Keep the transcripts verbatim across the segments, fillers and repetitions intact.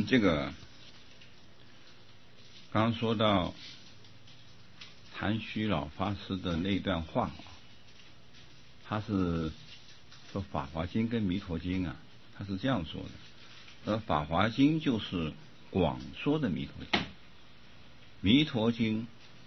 这个刚刚说到谭虚老法师的那段话啊，他是说《法华经》跟《弥陀经》啊，他是这样说的：而《法华经》就是广说的《弥陀经》，《弥陀经》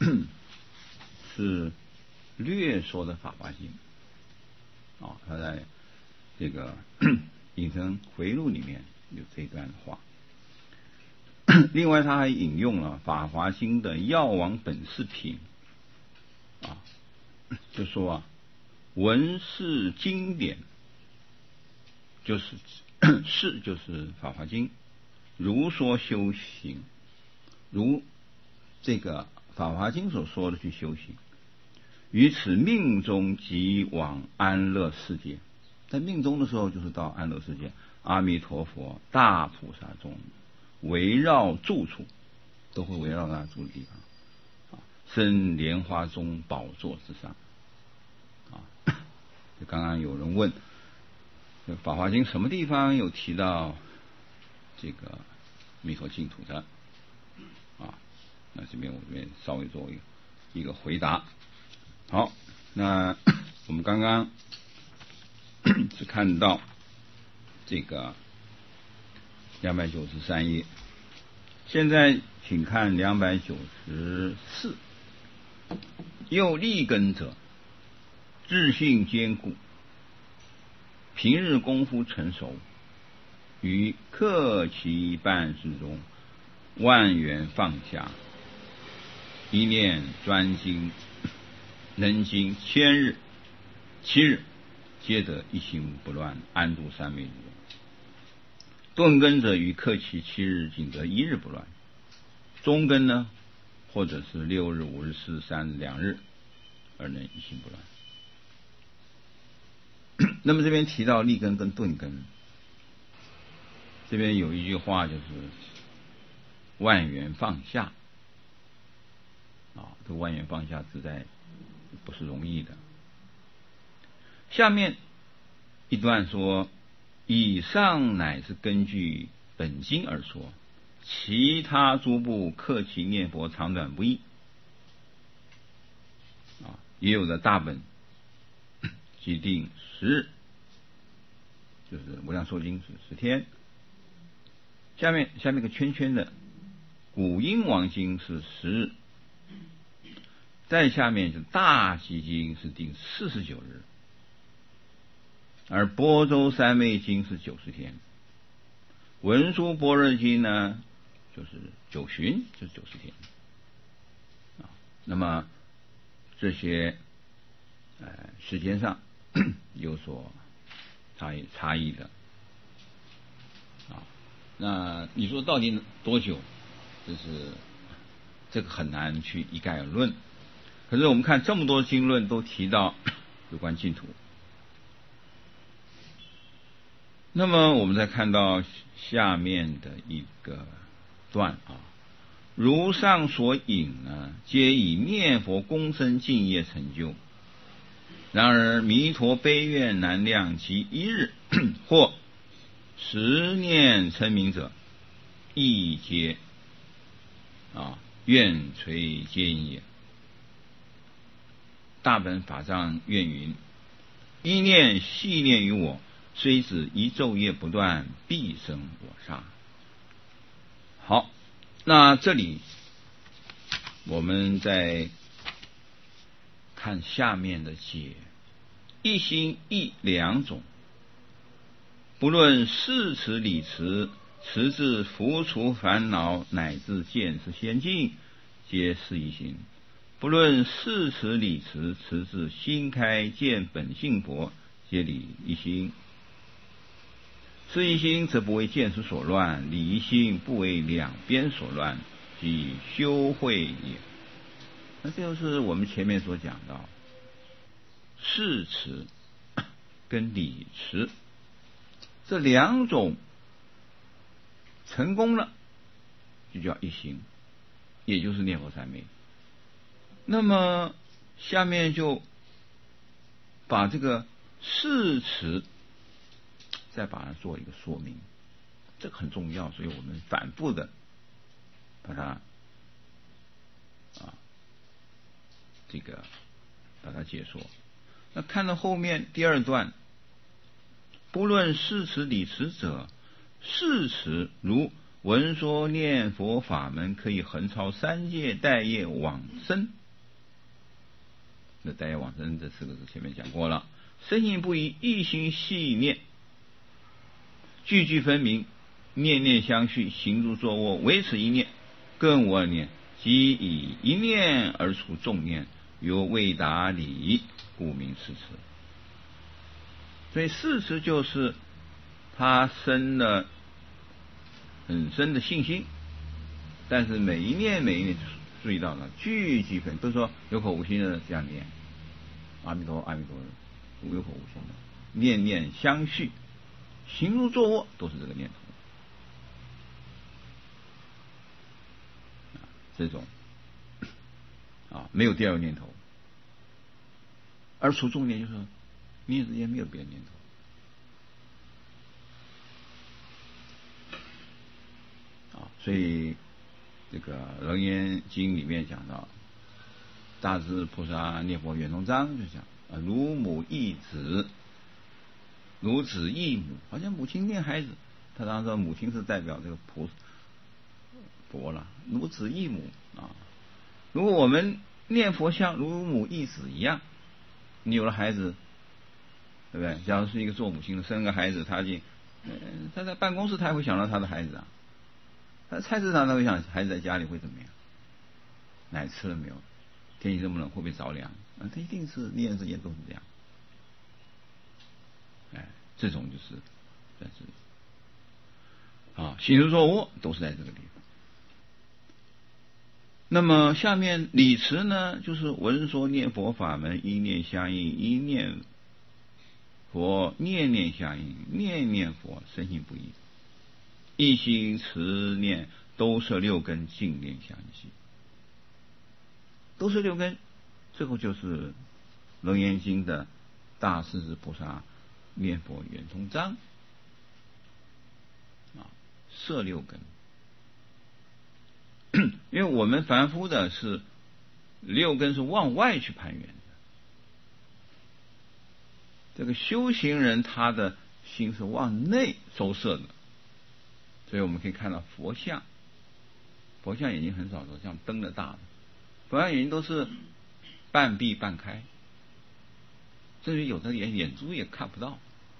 是略说的《法华经》啊。他在这个《隐身回录》里面有这段话。另外，他还引用了《法华经》的药王本事品啊，就说啊，文是经典，就是是就是《法华经》，如说修行，如这个《法华经》所说的去修行，于此命中即往安乐世界。在命中的时候，就是到安乐世界，阿弥陀佛大菩萨中围绕住处，都会围绕他住的地方啊，生莲花中宝座之上啊。刚刚有人问，《法华经》什么地方有提到这个弥陀净土的啊？那这边我这边稍微做一个一个回答。好，那我们刚刚是看到这个两百九十三页，现在请看两百九十四。又立根者，自性坚固，平日功夫成熟，于克期办事中，万缘放下，一念专精，能经千日、七日，皆得一心不乱，安住三昧中。顿根者于克期七日，仅得一日不乱；中根呢，或者是六日、五日、四日、三日、两日，而能一心不乱。那么这边提到立根跟顿根，这边有一句话就是万缘放下啊，这万缘放下自在不是容易的。下面一段说，以上乃是根据本经而说，其他诸部克期念佛长短不一啊，也有的大本即定十日，就是无量寿经是十天。下面下面个圈圈的古音王经是十日，再下面就大集经是定四十九日，而般舟三昧经是九十天，文殊般若经呢就是九旬，就是九十天啊。那么这些呃时间上有所差异差异的啊。那你说到底多久？就是这个很难去一概而论。可是我们看这么多经论都提到有关净土，那么我们再看到下面的一个段啊，如上所引呢，皆以念佛功深敬业成就。然而弥陀悲愿难量，其一日或十念称名者，亦皆啊愿垂坚也。大本法藏愿云：一念系念于我，虽指一昼夜不断，必生我刹。好，那这里我们再看下面的解，一心一两种，不论事持理持，持至伏除烦恼，乃至见识仙境，皆是一心。不论事持理持，持至心开见本性佛，皆理一心。是一心则不为见识所乱，理一心不为两边所乱，即修慧也。那这就是我们前面所讲到事持跟理持这两种成功了，就叫一心，也就是念佛三昧。那么下面就把这个事持再把它做一个说明， 这个很重要，所以我们反复的把它啊这个把它解说。那看到后面第二段，不论事持理持者，事持如闻说念佛法门可以横超三界，待业往生。那待业往生这四个字前面讲过了，深信不疑，一心细念，句句分明，念念相续，行住坐卧唯此一念，更无二念，即以一念而除众念，犹未达理，故名事持。所以事持就是他生了很深的信心，但是每一念每一念注意到了句句分，不是说有口无心的这样念阿弥陀佛阿弥陀佛，有口无心的念念相续，行住坐卧都是这个念头，这种啊没有第二个念头，而除众念就是念之间没有别的念头啊。所以这个《楞严经》里面讲到，大智菩萨念佛圆通章就讲啊，如母忆子，如子忆母，好像母亲念孩子，他当然说母亲是代表这个菩佛了，如子忆母啊。如果我们念佛像如母忆子一样，你有了孩子，对不对？假如是一个做母亲的生个孩子，他进，呃，他在办公室他也会想到他的孩子啊，他在菜市场他会想孩子在家里会怎么样，奶吃了没有，天气这么冷会不会着凉啊？他一定是念之间都是这样，哎，这种就是但是啊，行住坐卧都是在这个地方。那么下面理持呢，就是闻说念佛法门，一念相应，一念佛念念相应，念念佛深信不疑，一心持念，都摄六根，净念相继。都摄六根，这个就是《楞严经》的大势至菩萨念佛圆通章啊，摄六根。因为我们凡夫的是六根是往外去攀缘的，这个修行人他的心是往内收摄的，所以我们可以看到佛像，佛像眼睛很少说像瞪得大的，佛像眼睛都是半闭半开，甚至有的眼眼珠也看不到。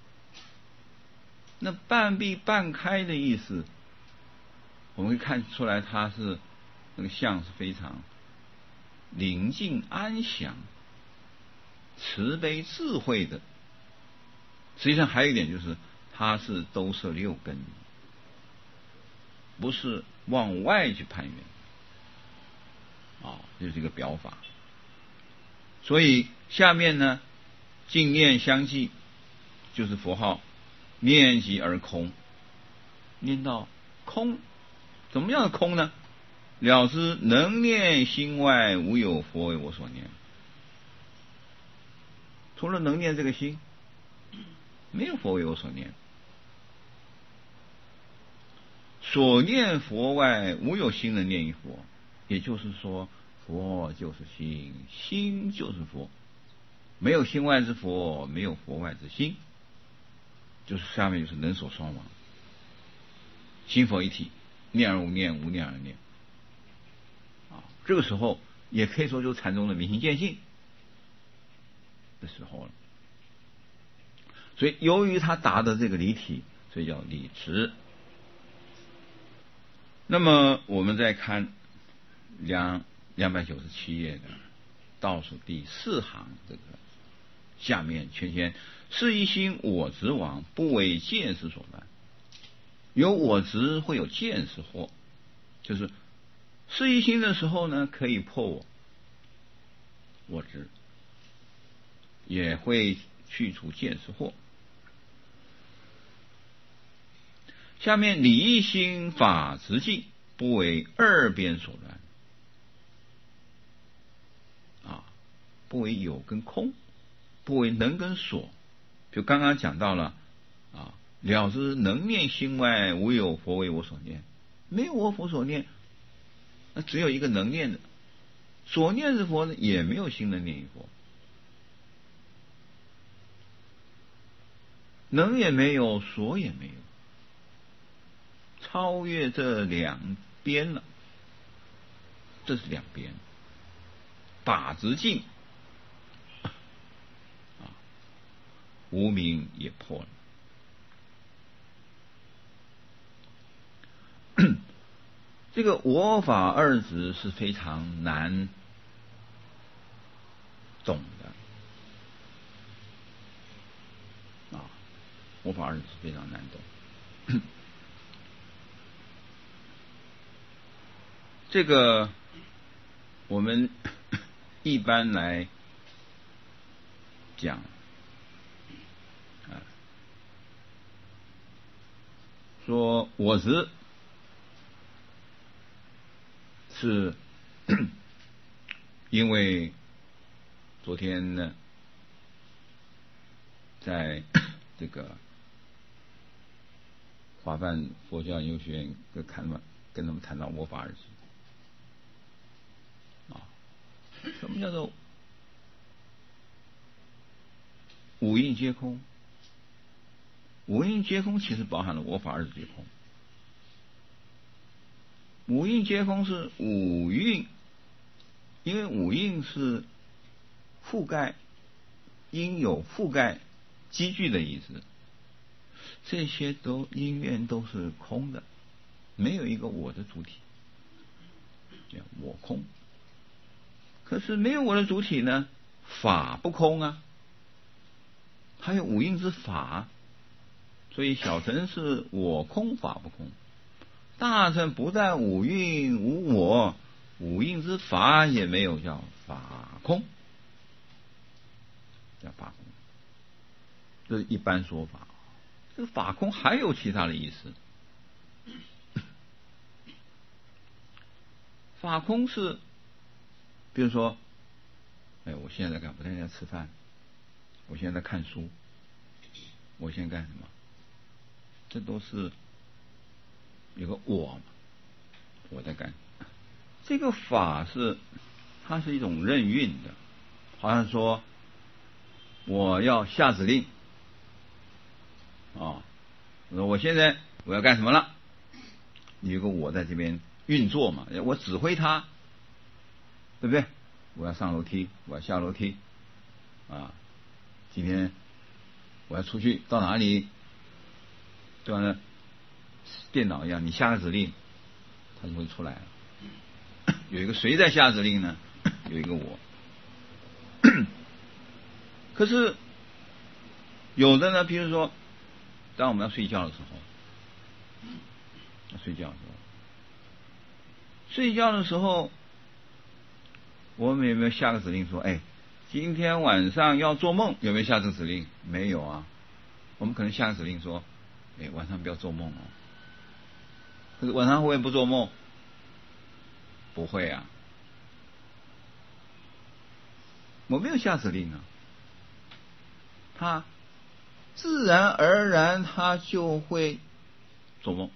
那半闭半开的意思，我们会看出来他是那个相是非常宁静安详、慈悲智慧的。实际上还有一点就是，他是都摄六根，不是往外去攀缘啊，这就是一个表法。所以下面呢，净念相继，就是佛号念即而空，念到空。怎么样的空呢？了知能念心外无有佛为我所念，除了能念这个心，没有佛为我所念。所念佛外无有心能念一佛，也就是说佛就是心，心就是佛，没有心外之佛，没有佛外之心，就是下面就是能所双亡，心佛一体，念而无念，无念而念啊。这个时候也可以说就是禅宗的明心见性的时候了。所以由于他达的这个离体，所以叫理持。那么我们再看两两百九十七页的倒数第四行，这个下面圈圈，是一心我执王，不为见识所乱。有我执会有见识惑，就是是一心的时候呢，可以破我我执，也会去除见识惑。下面理一心法执境，不为二边所乱啊，不为有跟空，不为能跟所。就刚刚讲到了啊， 了知能念心外，无有佛为我所念。没有我佛所念，那只有一个能念的，所念是佛呢，也没有心能念于佛，能也没有，所也没有，超越这两边了。这是两边，法直径啊，无明也破了。这个我法二执是非常难懂的啊，我法二执非常难懂。这个我们一般来讲啊，说我执是因为昨天呢，在这个华梵佛教研究学院跟看他们跟他们谈到我法二执啊，什么叫做五蕴皆空？五蕴皆空其实包含了我法二执皆空。五蕴皆空是五蕴，因为五蕴是覆盖，应有覆盖积聚的意思，这些都因缘都是空的，没有一个我的主体，叫我空。可是没有我的主体呢，法不空啊，还有五蕴之法，所以小乘是我空法不空，大乘不但五蕴无我，五蕴之法也没有，叫法空，叫法空，这是一般说法。这个法空还有其他的意思，法空是比如说，哎，我现在在干？我现在在吃饭，我现在在看书，我现在干什么？这都是有个我嘛，我在干。这个法是，它是一种任运的，好像说我要下指令啊，我说我现在我要干什么了？有个我在这边运作嘛，我指挥它，对不对？我要上楼梯，我要下楼梯啊，今天我要出去到哪里？就像电脑一样，你下个指令，它就会出来了。有一个谁在下指令呢？有一个我。可是有的呢，比如说，当我们要睡觉的时候，要睡觉的时候，睡觉的时候，我们有没有下个指令说，哎，今天晚上要做梦？有没有下这个指令？没有啊。我们可能下个指令说，哎，晚上不要做梦哦。可是晚上会不会不做梦？不会啊，我没有下指令啊，他自然而然他就会做梦。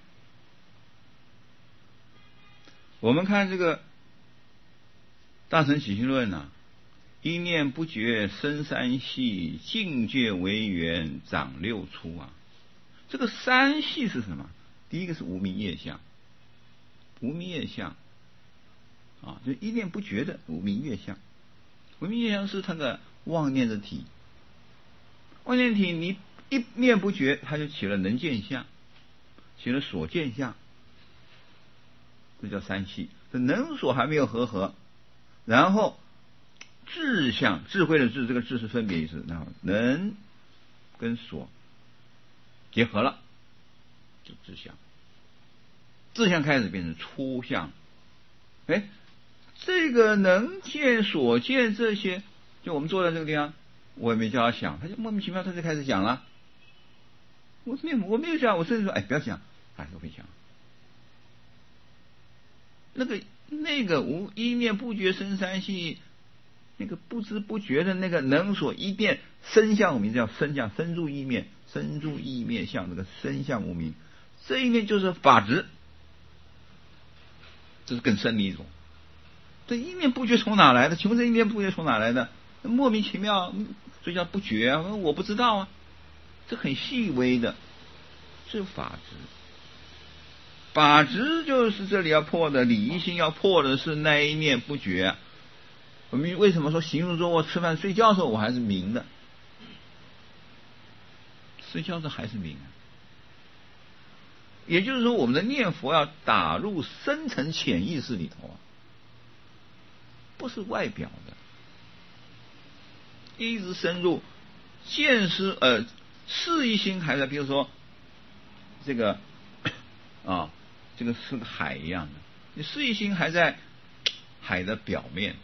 我们看这个《大乘起信论》啊，一念不觉生三系，境界为缘长六出啊。这个三系是什么？第一个是无明业相，无明业相啊，就一念不觉的无明业相。无明业相是它的妄念的体，妄念体你一念不觉，它就起了能见相，起了所见相，这叫三系。这能所还没有合合，然后智相，智慧的智，这个智是分别意思，然后能跟所结合了，就智相。智相开始变成初相，哎，这个能见所见这些，就我们坐在这个地方，我也没叫他想，他就莫名其妙他就开始讲了。我没有我没有讲，我甚至说，哎，不要讲，还是会讲。那个那个无一念不觉生三系，那个不知不觉的那个能所一念生相，我们叫生相，生入意面， 生住意灭相，这个生相无明，这一念就是法执，这是更深的一种。这一念不觉从哪来的？请问这一念不觉从哪来的？莫名其妙，所以叫不觉啊！我不知道啊，这很细微的，是法执。法执就是这里要破的，理一心要破的是那一念不觉。我们为什么说行住坐卧吃饭睡觉的时候我还是明的？睡觉的还是明啊。也就是说，我们的念佛要打入深层潜意识里头啊，不是外表的，一直深入见识呃事一心还在，比如说这个啊，这个是个海一样的，你事一心还在海的表面，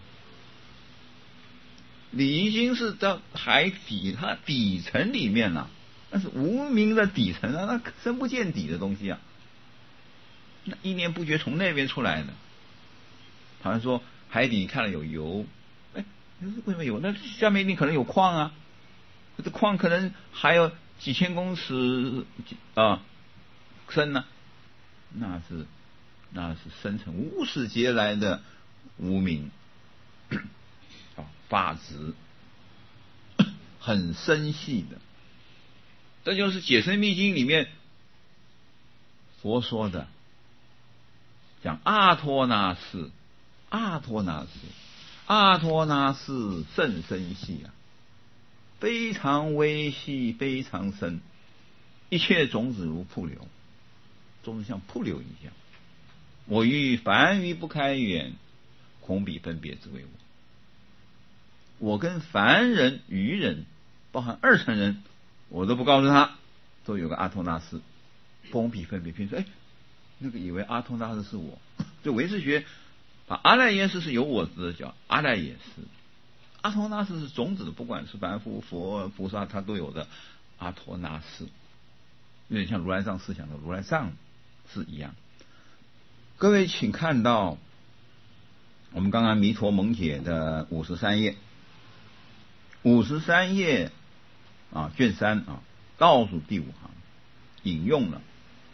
理一心是到海底它底层里面了、啊。那是无明的底层啊，那深不见底的东西啊，那一念不觉从那边出来的。好像说海底看了有油，哎，为什么有？那下面一定可能有矿啊，这矿可能还有几千公尺啊深呢、啊，那是那是深层无始劫来的无明啊法执，很深细的。这就是解深密经里面佛说的，讲阿托那识，阿托那识，阿托那识甚深细啊，非常微细，非常深。一切种子如瀑流，种子像瀑流一样。我欲凡愚不开眼，恐彼分别之为我。我跟凡人、愚人，包含二乘人，我都不告诉他，都有个阿托那识，崩彼分别偏说，哎，那个以为阿托那识是我，就唯识学把阿赖耶识是有我执的叫阿赖耶识，阿托那识是种子的，不管是凡夫、佛、菩萨，他都有的阿托那识，有点像如来藏思想的如来藏是一样。各位请看到我们刚刚弥陀蒙解的五十三页，五十三页啊，卷三啊，倒数第五行引用了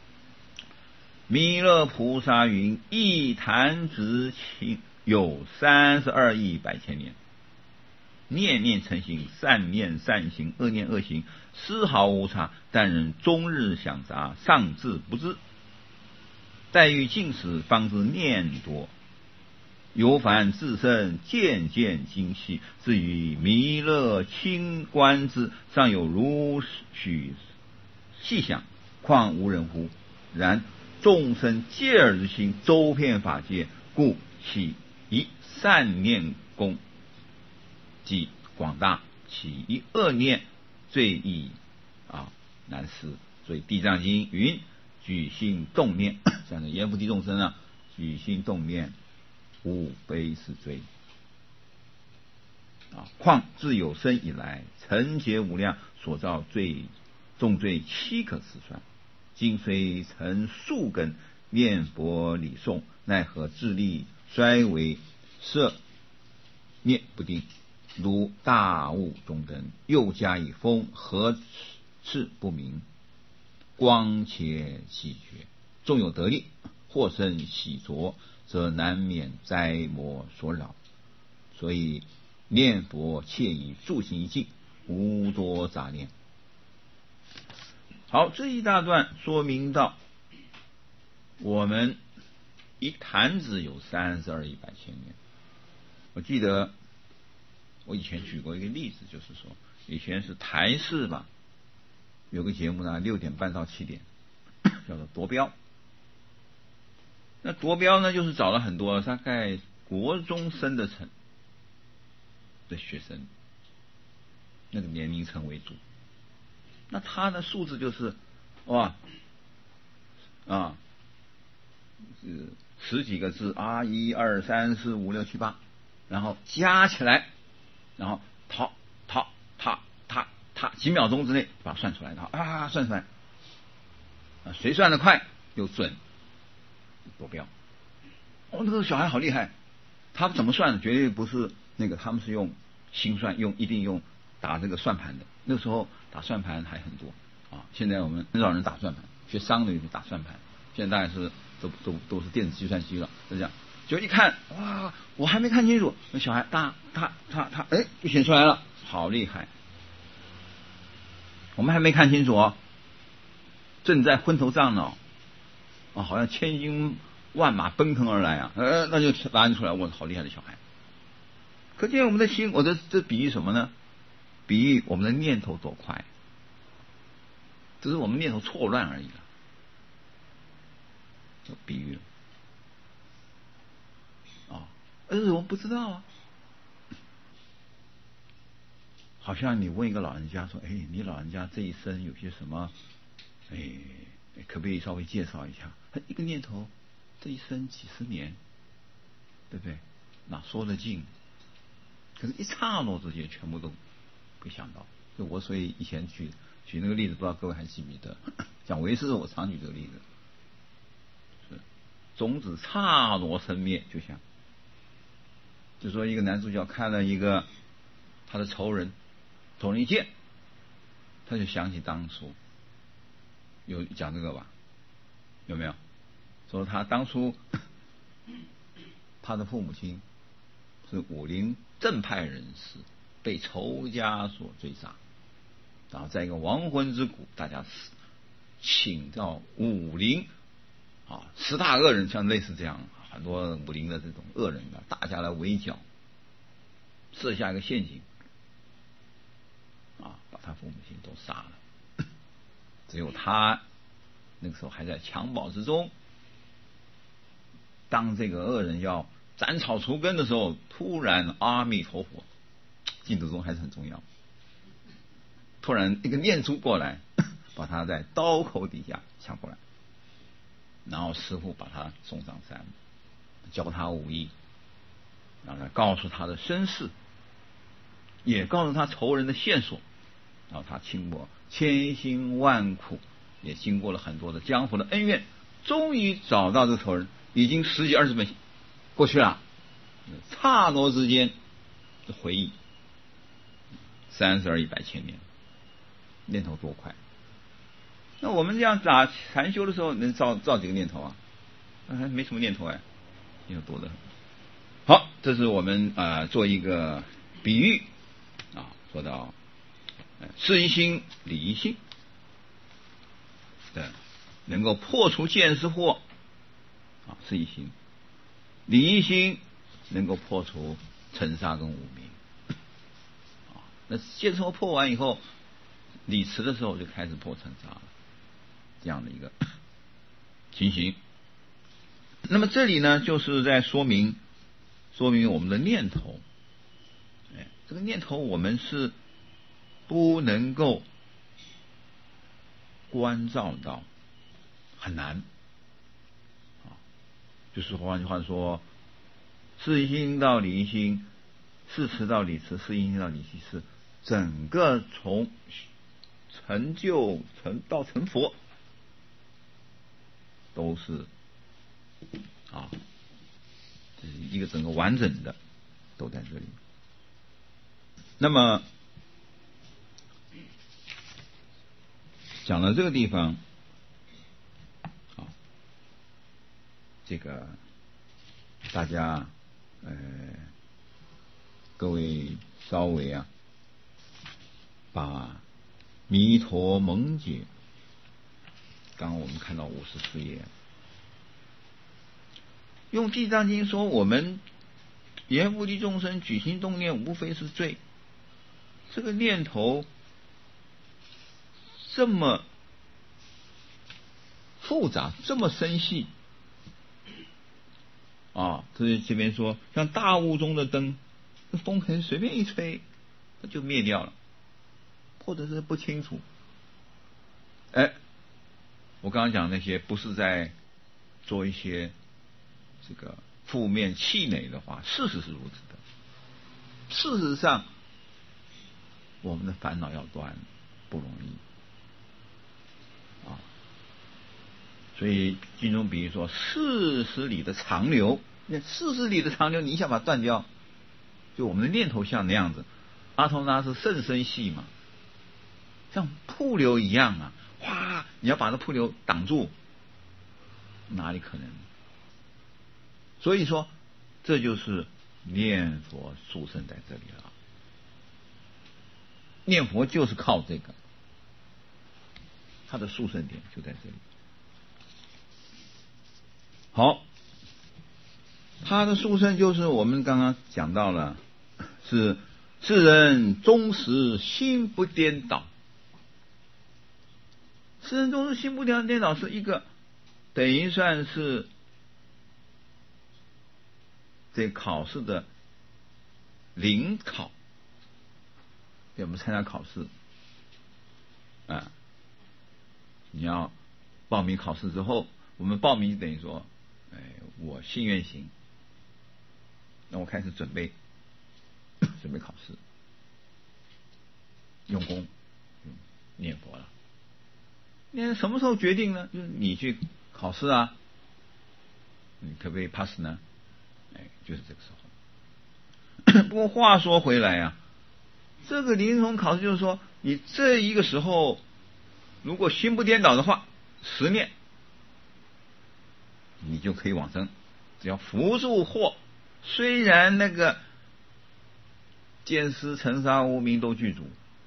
弥勒菩萨云：一弹指顷有三十二亿百千年，念念成形，善念善行，恶念恶行，丝毫无差，但人终日想杂，尚自不知。待欲尽时，方知念多。由凡自身渐渐精细，至于弥勒清观之，尚有如许细想，况无人乎？然众生戒耳之心，周遍法界，故其一善念功即广大，其一恶念最易啊难思。所以《地藏经》云：举心动念，像这阎浮提众生啊，举心动念，无悲是罪啊！况自有生以来，成劫无量，所造罪重罪岂可思算？今虽成数根，念佛礼诵，奈何智力衰微，摄念不定，如大雾中灯，又加以风，何事不明？光且喜觉，纵有得力，或生喜着，则难免灾魔所扰。所以念佛切以住心一境，无多杂念。好，这一大段说明到我们一弹指有三十二亿百千年。我记得我以前举过一个例子，就是说以前是台视吧，有个节目呢，六点半到七点，叫做夺标。那夺标呢，就是找了很多大概国中生的层的学生，那个年龄层为主。那他的数字就是哇啊，是十几个字啊，一二三四五六七八，然后加起来，然后套套套套套，几秒钟之内把它算出来，然后啊算出来，啊谁算得快又准，夺标。哦，那个小孩好厉害，他怎么算？绝对不是那个，他们是用心算，用一定用打这个算盘的。那时候打算盘还很多， 啊，现在我们很少人打算盘，学商的去打算盘，现在大概是都都都是电子计算机了，就这样。就一看，哇，我还没看清楚，那小孩他他他他，哎，就选出来了，好厉害！我们还没看清楚哦，正在昏头胀脑，啊，好像千军万马奔腾而来啊，呃，那就答案出来，哇，好厉害的小孩！可见我们的心，我的这比喻什么呢？比喻我们的念头多快，只是我们念头错乱而已了，就比喻了。而我们不知道啊，好像你问一个老人家说：“哎，你老人家这一生有些什么？哎，可不可以稍微介绍一下？”他一个念头，这一生几十年，对不对？哪说得尽？可是，一刹那之间，全部都会想到。就我所以以前举举那个例子，不知道各位还记不记得？讲唯识，我常举这个例子，是种子刹那生灭，就像。就说一个男主角看了一个他的仇人捅了一剑，他就想起当初，有讲这个吧？有没有？说他当初他的父母亲是武林正派人士，被仇家所追杀，然后在一个亡魂之谷，大家请到武林啊十大恶人，像类似这样。很多武林的这种恶人啊，大家来围剿，设下一个陷阱，啊，把他父母亲都杀了。只有他那个时候还在襁褓之中。当这个恶人要斩草除根的时候，突然阿弥陀佛，净土宗还是很重要。突然一个念珠过来，把他在刀口底下抢过来，然后师父把他送上山。教他武艺，然后告诉他的身世，也告诉他仇人的线索，然后他经过千辛万苦，也经过了很多的江湖的恩怨，终于找到这个仇人，已经十几二十本过去了，刹那之间的回忆，三十而一百千年，念头多快！那我们这样打禅修的时候，能造造几个念头啊？还没什么念头哎。有多的好，这是我们啊、呃、做一个比喻啊，说到事一心理一心，对，能够破除见思惑啊，事一心理一心，能够破除尘沙跟无明啊。那见思惑破完以后，理持的时候就开始破尘沙了，这样的一个情形。那么这里呢，就是在说明说明我们的念头，哎，这个念头我们是不能够关照到，很难啊。就是换句话说，事一心到理一心，事持到理持，事一心到理一是整个从成就成到成佛，都是。啊，这是一个整个完整的都在这里。那么讲到这个地方，啊，这个大家呃，各位稍微啊，把弥陀蒙解，刚刚我们看到五十四页。用地藏经说，我们言无地众生举心动念，无非是罪。这个念头这么复杂，这么深细啊！所以这边说，像大雾中的灯，风可能随便一吹，它就灭掉了，或者是不清楚。哎，我刚刚讲那些，不是在做一些这个负面气馁的话，事实是如此的。事实上，我们的烦恼要断不容易啊。所以经中比喻说，四十里的长流，那四十里的长流，你一下把它断掉，就我们的念头像那样子。阿童那是甚深细嘛， 像瀑流一样啊，哗！你要把这瀑流挡住，哪里可能？所以说，这就是念佛殊胜在这里了。念佛就是靠这个，它的殊胜点就在这里。好，它的殊胜就是我们刚刚讲到了，是世人终时心不颠倒。世人终时心不颠倒是一个等于算是这考试的临考。我们参加考试啊，你要报名考试之后，我们报名等于说，哎，我心愿行，那我开始准备准备考试，用功嗯念佛了。那什么时候决定呢？就是你去考试啊，你可不可以 pass 呢？哎，就是这个时候。不过话说回来啊，这个临终考试就是说，你这一个时候如果心不颠倒的话，十念你就可以往生。只要扶住祸，虽然那个见思尘沙无明都具足，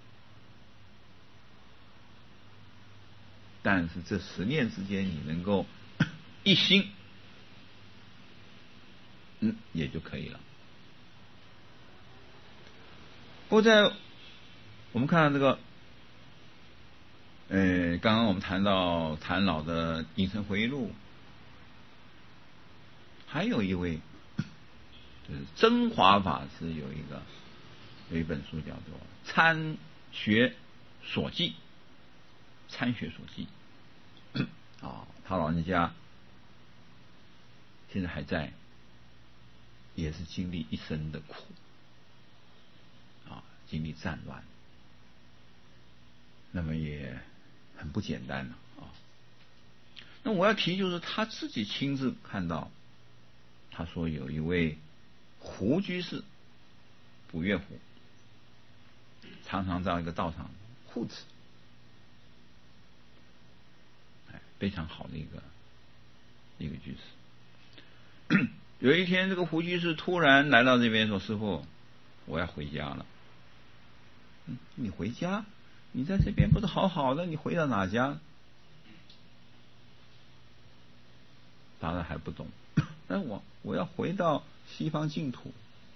但是这十念之间你能够一心，嗯，也就可以了。不过在我们看到这个，呃，刚刚我们谈到谭老的《隐身回忆录》，还有一位就是真华法师有一个有一本书叫做《参学所记》，参学所记啊，他老人家现在还在，也是经历一生的苦啊，经历战乱，那么也很不简单了啊。那我要提就是他自己亲自看到，他说有一位胡居士，不岳胡，常常到一个道场护持，哎，非常好的一个一个居士。有一天，这个胡居士突然来到这边说：“师父，我要回家了。嗯”你回家？你在这边不是好好的，你回到哪家？当然还不懂。但我我要回到西方净土。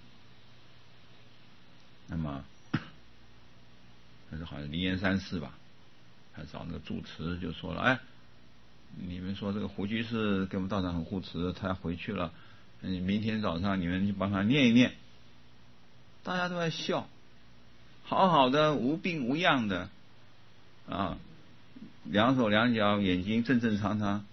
那么，那是好像灵岩山寺吧，还找那个住持就说了：“哎，你们说这个胡居士给我们道场很护持，他要回去了。嗯，明天早上你们去帮他念一念。”大家都在笑，好好的无病无恙的啊，两手两脚，眼睛正正常常。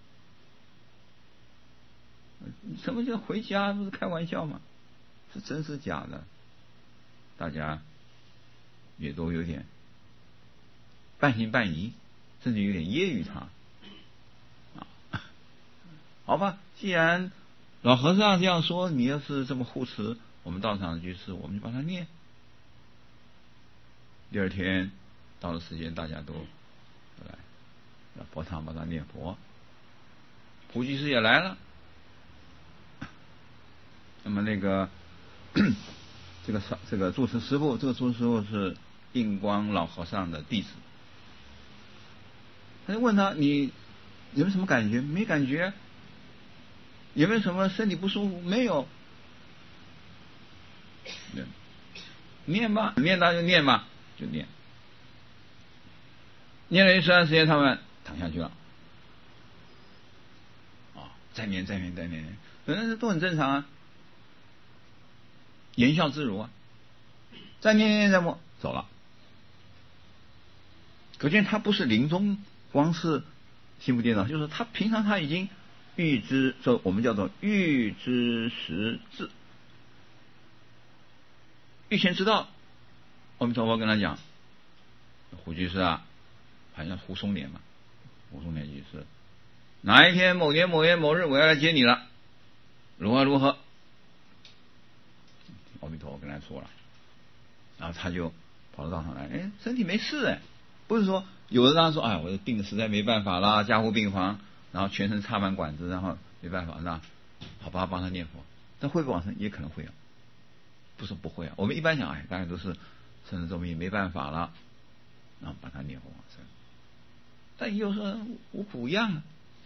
什么叫回家？不是开玩笑吗？是真是假的？大家也都有点半信半疑，甚至有点揶揄他啊。好吧，既然老和尚这样说，你要是这么护持我们道场的居士，我们就帮他念。第二天到了时间，大家都来佛堂帮他念佛，胡居士也来了。那么那个这个这个住持师父，这个住持师父是印光老和尚的弟子。他就问他：“你有没有什么感觉？”没感觉。有没有什么身体不舒服？没有。念吧，念他就念吧，就念。念了一段时间，他们躺下去了。啊，再念，再念，再念，反正都很正常啊，言笑自如啊。再念念再默，走了。可见他不是临终光是心不颠倒，就是他平常他已经预知，说我们叫做预知时至，预先知道。阿弥陀佛跟他讲，胡居士啊，好像胡松年嘛，胡松年居士，哪一天某年某月某日我要来接你了，如何如何？阿弥陀佛跟他说了，然后他就跑到道场来，哎，身体没事哎， 不是说有的人说，哎，我的病实在没办法啦，加护病房，然后全身插满管子，然后没办法，那好吧，帮他念佛。但会不会往生？也可能会啊，不是不会啊。我们一般讲，哎，大概都是生死周命没办法了，然后把他念佛往生。但也有说无苦无恙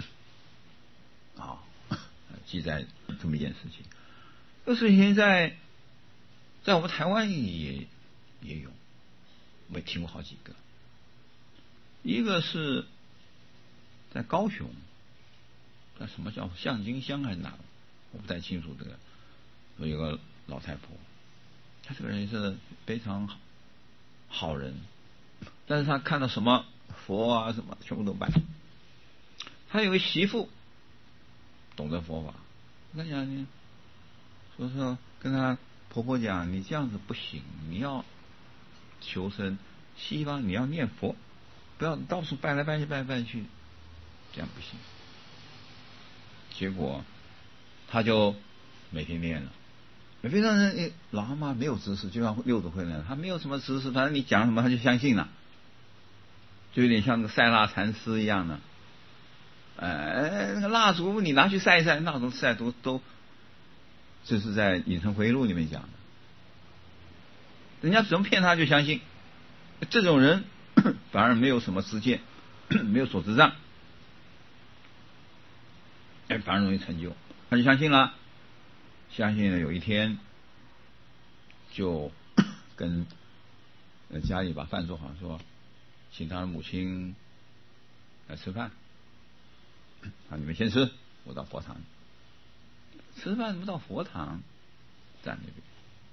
啊，啊，记载这么一件事情。这事情在在我们台湾也也有，我也听过好几个。一个是在高雄，在什么叫象金乡还是哪，我不太清楚。这个有一个老太婆，她这个人也是非常好好人，但是她看到什么佛啊什么全部都拜。她有个媳妇懂得佛法，我跟你讲，你说说跟她婆婆讲，你这样子不行，你要求生西方，你要念佛，不要到处拜来拜去拜来拜去，这样不行。结果他就每天念了。非常人老阿妈没有知识，就像六祖慧能，他没有什么知识，反正你讲什么他就相信了，就有点像那个塞蜡禅师一样的。呃，那个蜡烛你拿去晒一晒，蜡烛晒都都，这是在《隐城回忆录》里面讲的。人家怎么骗他就相信，这种人反而没有什么知见，没有所知障，哎，反而容易成就，他就相信了。相信了，有一天就跟家里把饭做好，说请他的母亲来吃饭，啊，你们先吃，我到佛堂。吃饭怎么到佛堂？站那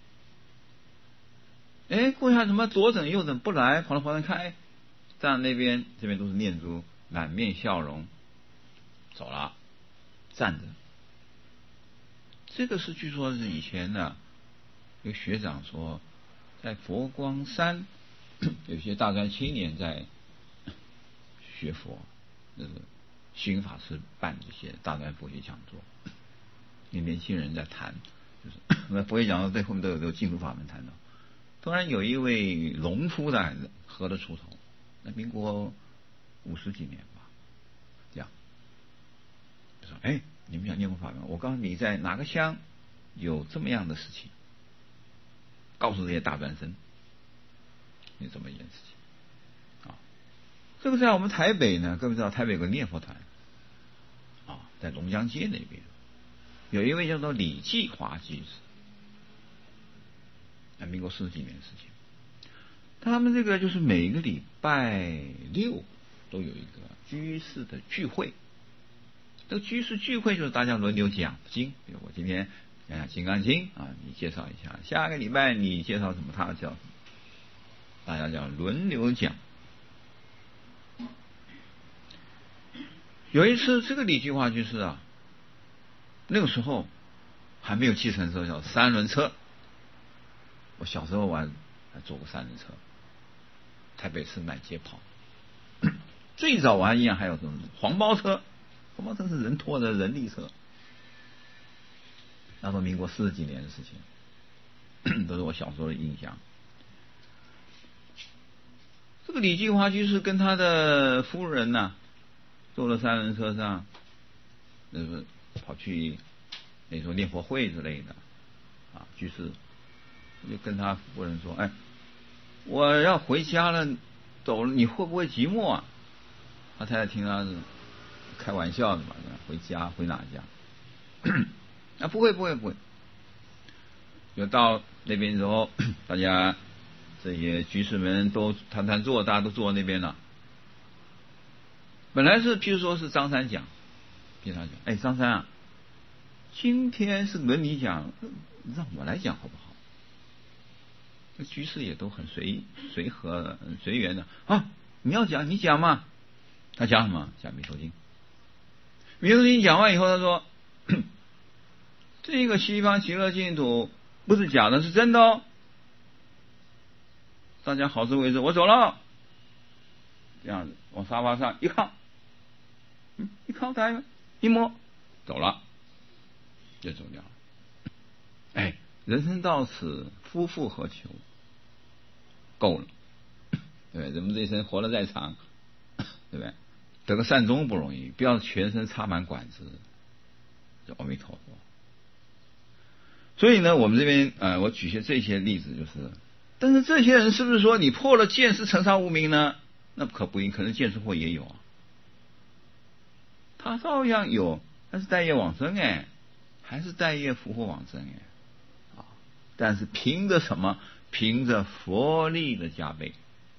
边。哎，过一下怎么左等右等不来，跑到佛堂看，哎，站那边，这边都是念珠，满面笑容，走了，站着。这个是据说是以前呢，有学长说，在佛光山有些大专青年在学佛，那个星云法师办这些大专佛学讲座，有年轻人在谈，就是那佛学讲座最后面都有都有净土法门谈到。突然有一位农夫的喝了锄头，那民国五十几年吧，这样就说，哎，你们想念佛法门？我告诉你，在哪个乡有这么样的事情，告诉这些大专生，有这么一件事情啊。这个在我们台北呢，各位知道台北有个念佛团啊，在龙江街那边有一位叫做李继华居士，那民国四十几年的事情。他们这个就是每个礼拜六都有一个居士的聚会。这个居士聚会就是大家轮流讲经，比如我今天讲讲《金刚经》啊，你介绍一下；下个礼拜你介绍什么，他叫什么，大家叫轮流讲。有一次，这个李继华居士啊，那个时候还没有计程车，叫三轮车。我小时候我还坐过三轮车，台北市满街跑。最早我还印象还有什么黄包车。黄包车是人拖的人力车，那时候民国四十几年的事情，都是我小时候的印象。这个李继华居士跟他的夫人呢、啊，坐了三轮车上，那个跑去那时候念佛会之类的啊，居士就跟他夫人说：“哎，我要回家了，走了，你会不会寂寞啊？”他太太听他开玩笑的嘛，回家回哪家？啊，不会不会不会。就到那边之后，大家这些居士们都谈谈坐，大家都坐那边了。本来是，譬如说是张三讲，听他讲，哎，张三啊，今天是轮你讲，让我来讲好不好？这居士也都很随随和随缘的啊，你要讲你讲嘛。他讲什么？讲《弥陀经》。《弥陀经》讲完以后，他说：“这个西方极乐净土不是假的，是真的哦。大家好自为之，我走了。”这样子往沙发上一靠，嗯，一靠台一摸，走了，就走掉了。哎，人生到此，夫复何求？够了。 对不对？人们这一生活得再长，对不对？得个善终不容易，不要全身插满管子，就阿弥陀佛。所以呢，我们这边呃，我举些这些例子，就是，但是这些人是不是说你破了见识成上无名呢？那可不一定，可能见识惑也有啊，他照样有，但是带业往生哎，还是带业福祸往生哎，啊，但是凭着什么？凭着佛力的加倍，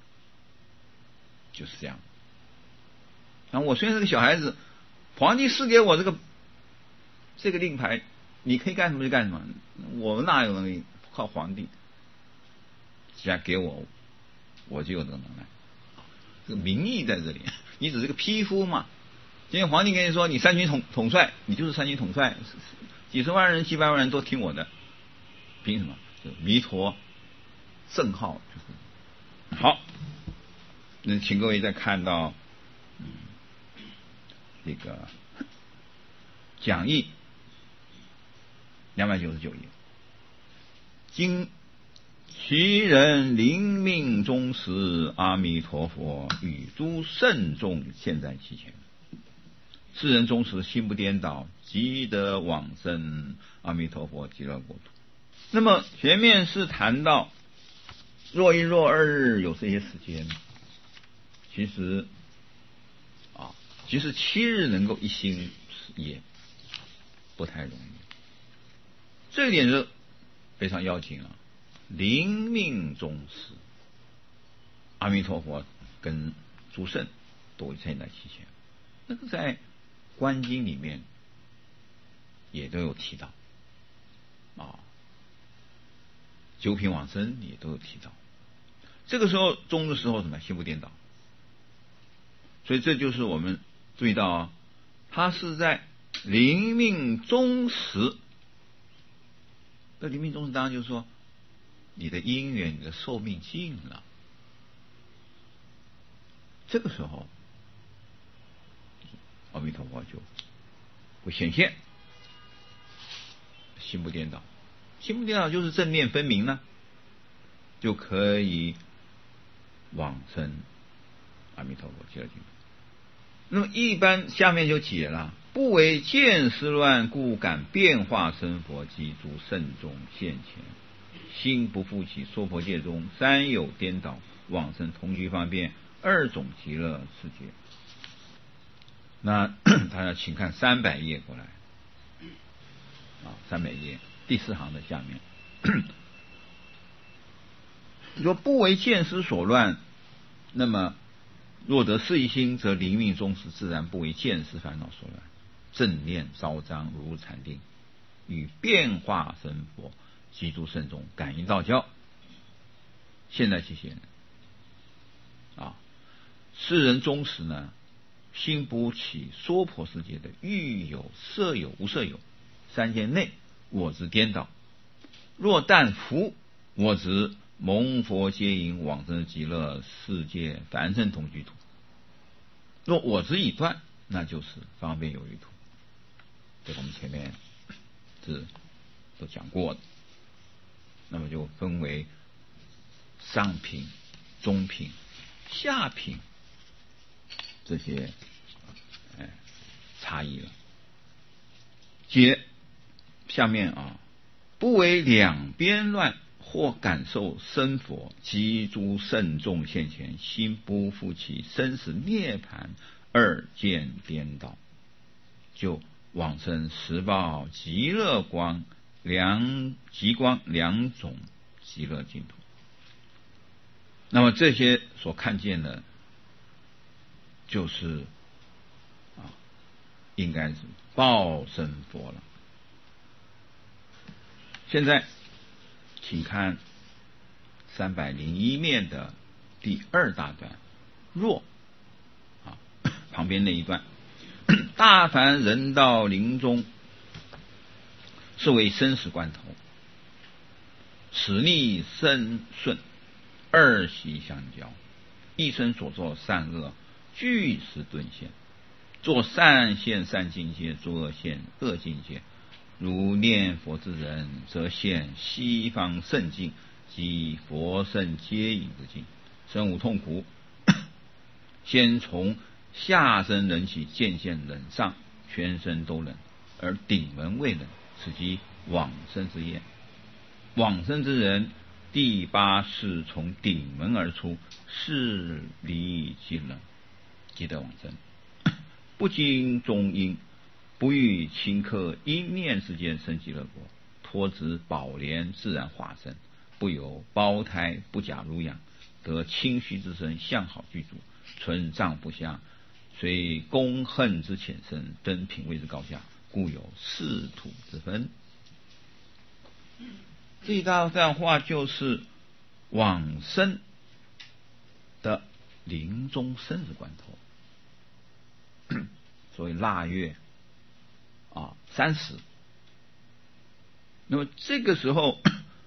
就是这样。然后我虽然是个小孩子，皇帝赐给我这个这个令牌，你可以干什么就干什么，我哪有能力？靠皇帝加给我，我就有这个能耐。这个名义在这里，你只是个匹夫嘛。今天皇帝跟你说你三军统统帅，你就是三军统帅，几十万人、几百万人都听我的，凭什么？就弥陀圣号就是好。那请各位再看到，嗯，这个讲义两百九十九页，经其人临命终时，阿弥陀佛与诸圣众现在其前。世人终时心不颠倒，即得往生阿弥陀佛极乐国土。那么前面是谈到若一若二日有这些时间，其实啊，其实七日能够一心也不太容易，这一点是非常要紧啊。临命终时，阿弥陀佛跟诸圣都现在其前，那个在观经里面也都有提到啊，九品往生也都有提到。这个时候终的时候什么心不颠倒，所以这就是我们注意到啊，他是在临命终时。那临命终时当然就是说你的因缘、你的寿命尽了，这个时候阿弥陀佛就会显现，心不颠倒。心不颠倒就是正念分明呢，就可以往生阿弥陀佛极乐净土。那么一般下面就解了，不为见思乱，故感变化生佛及诸圣众现前，心不复起娑婆界中，三有颠倒，往生同居方便二种极乐世界。那大家请看三百页过来啊，三百页第四行的下面，说不为见思所乱，那么若得是一心，则临命终时自然不为见思烦恼所乱，正念昭彰，如禅定，与变化生佛及诸圣众感应道交，现在其前啊。世人终时呢，心不起娑婆世界的欲有、色有、无色有三界内我执颠倒，若但服我执，蒙佛接引往生极乐世界凡圣同居土。若我执已断，那就是方便有余土。这个我们前面是都讲过的。那么就分为上品、中品、下品这些哎差异了。接下面啊，不为两边乱，或感受生佛及诸圣众现前，心不复起生死涅槃二见颠倒，就往生十报极乐光两极光两种极乐净土。那么这些所看见的，就是啊，应该是报身佛了。现在请看三百零一面的第二大段，若啊旁边那一段，大凡人到临终，是为生死关头，此逆生顺，二息相交，一生所作善恶，俱是顿现。做善现善境界，做恶现恶境界。如念佛之人，则现西方圣境及佛圣接引之境； 身无痛苦，先从下身冷起，渐渐冷上，全身都冷，而顶门未冷，此即往生之业。往生之人，第八世从顶门而出，是离即冷，即得往生。不经中因，不欲顷刻一念之间生极乐国，托植宝莲，自然化身，不由胞胎，不假如养，得清虚之身，相好具足，存丈夫相，虽功恨之浅深，登品位之高下，故有仕途之分。这一大段话就是往生的临终生死关头，所以腊月啊三十，那么这个时候，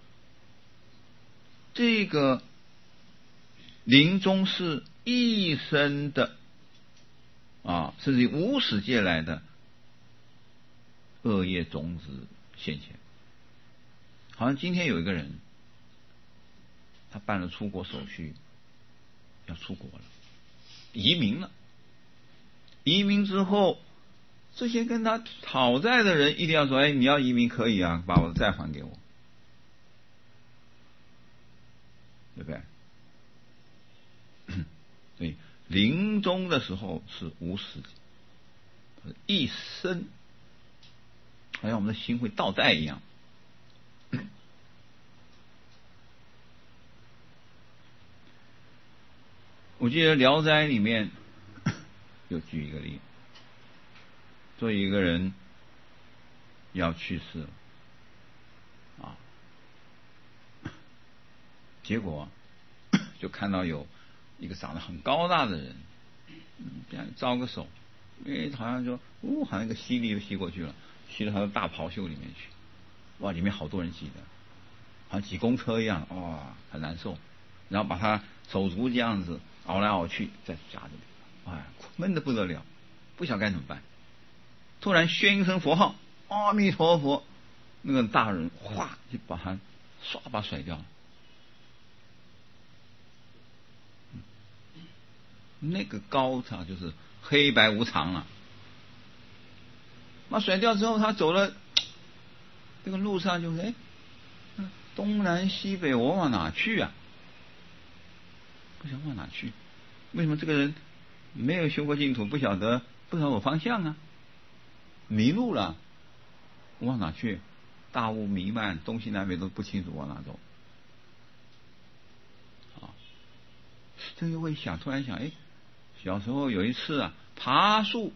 这个临终是一生的啊，甚至于无始劫来的恶业种子现前。好像今天有一个人，他办了出国手续，要出国了，移民了。移民之后，这些跟他讨债的人一定要说：“哎，你要移民可以啊，把我的债还给我，对不对？”所以临终的时候是无始，一生，好像我们的心会倒带一样。我记得《聊斋》里面有举一个例，说一个人要去世了啊，结果就看到有一个长得很高大的人，这样招个手，因为好像说，哦，好像一个吸力就吸过去了，吸到他的大袍袖里面去，哇，里面好多人挤的，好像挤公车一样，哇，很难受。然后把他手足这样子熬来熬去，再夹着，哎，闷得不得了，不晓得该怎么办。突然宣一声佛号，阿弥陀佛，那个大人哗就把他唰把甩掉了。那个高他就是黑白无常了。那甩掉之后，他走了这个路上就是哎，东南西北，我往哪去啊？不晓得往哪去？为什么这个人没有修过净土，不晓得不晓得我方向啊？迷路了，我往哪去？大雾弥漫，东西南北都不清楚往哪走。啊，这就会想，突然想，哎，小时候有一次啊，爬树，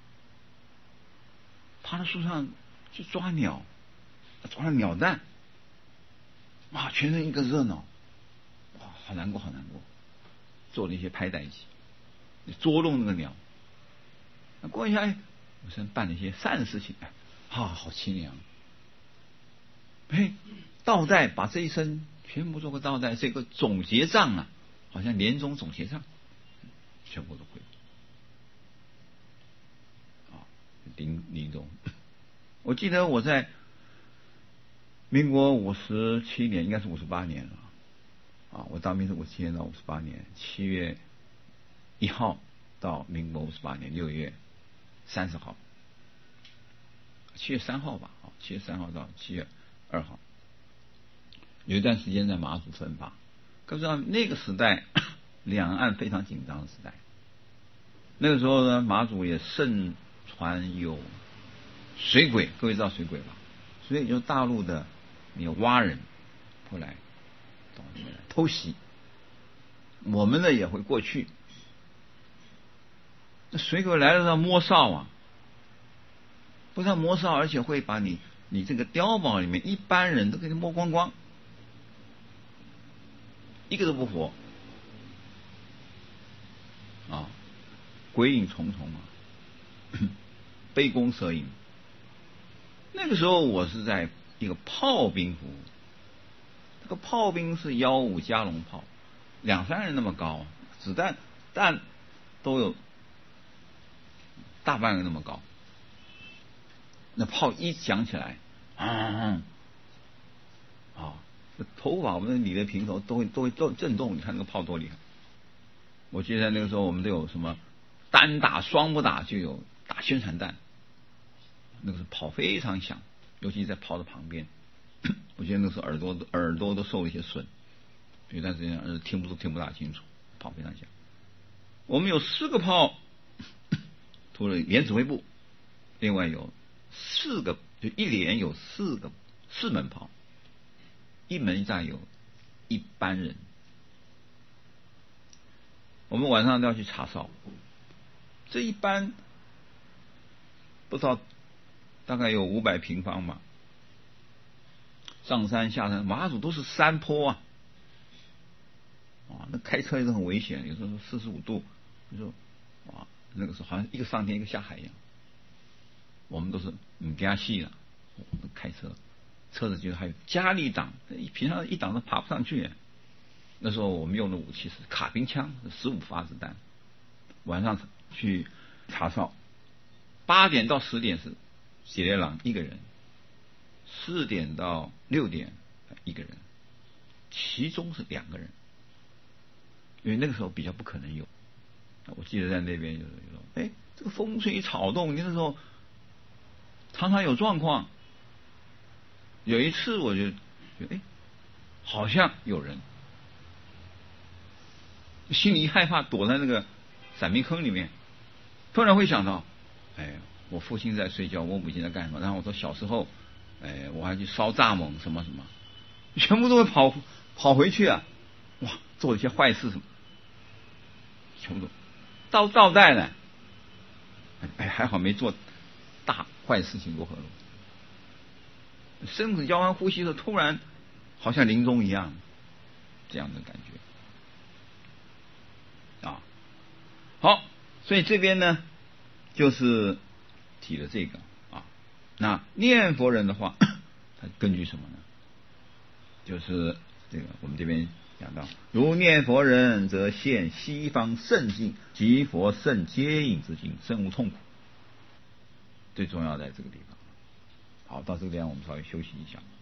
爬到树上去抓鸟，抓了鸟蛋，哇，全身一个热闹，哇，好难过，好难过。做了一些拍在一起，捉弄那个鸟。那过一下，哎，我先办了一些善事情，哎，啊，好清凉。哎，倒带把这一生全部做个倒带，这个总结账啊，好像年终总结账，全部都会。啊，临临终，我记得我在民国五十七年，应该是五十八年了。啊，我当兵是五十七年到五十八年，七月一号到民国五十八年六月三十号，七月三号吧，啊，七月三号到七月二号，有一段时间在马祖分发。可是那个时代，两岸非常紧张的时代，那个时候呢，马祖也盛传有水鬼，各位知道水鬼吧？水鬼就是大陆的那个蛙人会来偷袭，我们呢也会过去。那水鬼来了要摸哨啊，不但摸哨，而且会把你你这个碉堡里面一般人都给你摸光光，一个都不活啊，鬼影重重啊，杯弓蛇影。那个时候我是在一个炮兵服务。这个炮兵是幺五加农炮，两三人那么高，子弹弹都有大半个那么高。那炮一响起来，啊，啊，头发我们理的平头都会都会震动，你看那个炮多厉害！ 我记得那个时候我们都有什么单打双不打，就有打宣传弹，那个是跑非常响，尤其在炮的旁边，我觉得那个时候耳朵耳朵都受了一些损，有段时间呃听不听不大清楚，跑非常响。我们有四个炮，除了连指挥部，另外有四个，就一连有四个四门炮，一门站有一班人。我们晚上都要去查哨，这一班不知道大概有五百平方吧，上山下山，马祖都是山坡啊，啊，那开车也是很危险，有时候四十五度，就说哇，那个时候好像一个上天一个下海一样。我们都是唔加戏了，开车，车子就是还有加力档，平常一档都爬不上去。那时候我们用的武器是卡宾枪，十五发子弹。晚上去查哨，八点到十点是喜来郎一个人，四点到六点一个人，其中是两个人，因为那个时候比较不可能有。我记得在那边有人说，哎，这个风吹草动，你那时候常常有状况。有一次我就觉得，哎，好像有人。心里一害怕，躲在那个伞兵坑里面，突然会想到，哎，我父亲在睡觉，我母亲在干什么？然后我说小时候，哎，我还去烧蚱蜢什么什么，全部都会跑跑回去啊！哇，做了一些坏事什么，全部都倒倒带呢。哎，还好没做大坏事情过河路。身子交完呼吸的时候，突然好像临终一样，这样的感觉。啊，好，所以这边呢，就是提了这个啊。那念佛人的话，他根据什么呢？就是这个我们这边讲到，如念佛人，则现西方圣境及佛圣接引之境，深无痛苦。最重要在这个地方。好，到这个地方我们稍微休息一下。